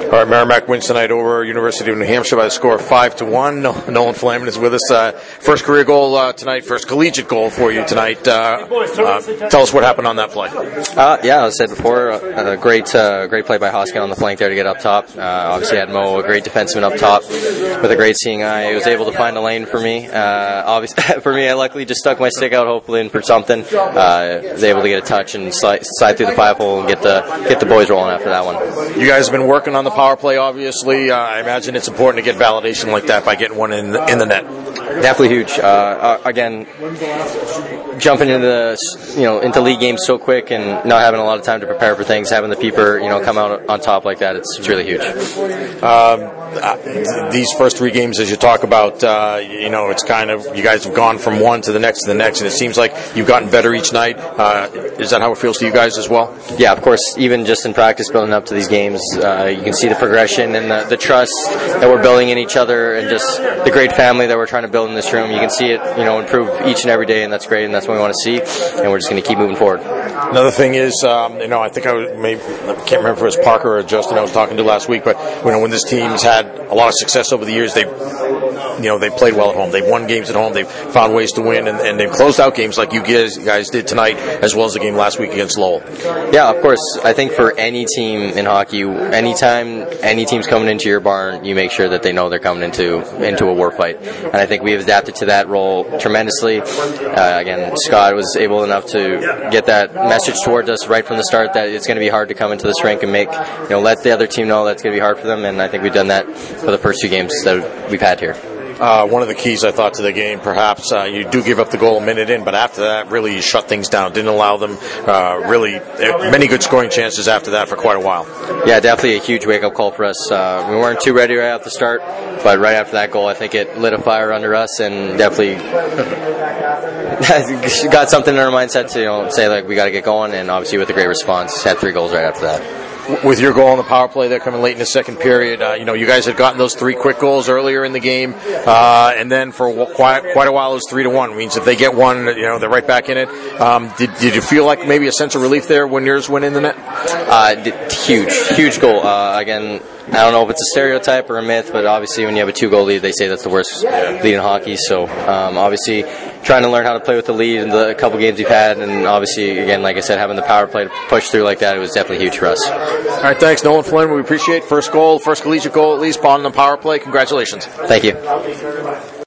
All right, Merrimack wins tonight over University of New Hampshire by the score of 5-1. Nolan Flaman is with us. First career goal tonight, first collegiate goal for you tonight. Tell us what happened on that play. Yeah, as I said before, a great play by Hoskin on the flank there to get up top. Obviously had Mo, a great defenseman up top with a great seeing eye. He was able to find a lane for me. Obviously, for me, I luckily just stuck my stick out, hopefully, and for something. Was able to get a touch and slide through the 5-hole and get the boys rolling after that one. You guys have been working on the power play, obviously. I imagine it's important to get validation like that by getting one in the net. Definitely huge. Again, jumping into league games so quick and not having a lot of time to prepare for things, having the peeper come out on top like that, it's really huge. These first three games, as you talk about, it's kind of, you guys have gone from one to the next, and it seems like you've gotten better each night. Is that how it feels to you guys as well? Yeah, of course. Even just in practice, building up to these games, you can see the progression and the trust that we're building in each other, and just the great family that we're trying to build in this room. You can see it, improve each and every day, and that's great, and that's what we want to see, and we're just going to keep moving forward. Another thing is, I think I can't remember if it was Parker or Justin I was talking to last week, but when this team's had a lot of success over the years, they played well at home. They've won games at home. They've found ways to win, and they've closed out games like you guys did tonight, as well as the game last week against Lowell. Yeah, of course. I think for any team in hockey, anytime any team's coming into your barn, you make sure that they know they're coming into a war fight. And I think we've adapted to that role tremendously. Again, Scott was able enough to get that message towards us right from the start that it's going to be hard to come into this rink and let the other team know that's going to be hard for them. And I think we've done that for the first two games that we've had here. One of the keys, I thought, to the game, perhaps, you do give up the goal a minute in, but after that, really, you shut things down. Didn't allow them many good scoring chances after that for quite a while. Yeah, definitely a huge wake-up call for us. We weren't too ready right off the start, but right after that goal, I think it lit a fire under us and definitely got something in our mindset to say, we got to get going, and obviously with a great response, had 3 goals right after that. With your goal on the power play there coming late in the second period, you guys had gotten those 3 quick goals earlier in the game, and then for quite a while it was 3-1. Means if they get one, they're right back in it. Did you feel like maybe a sense of relief there when yours went in the net? Huge goal. Again, I don't know if it's a stereotype or a myth, but obviously when you have a 2-goal lead, they say that's the worst lead in hockey. So obviously trying to learn how to play with the lead in the couple games we've had, and obviously, again, like I said, having the power play to push through like that, it was definitely huge for us. All right, thanks, Nolan Flynn. We appreciate first collegiate goal at least on the power play. Congratulations. Thank you.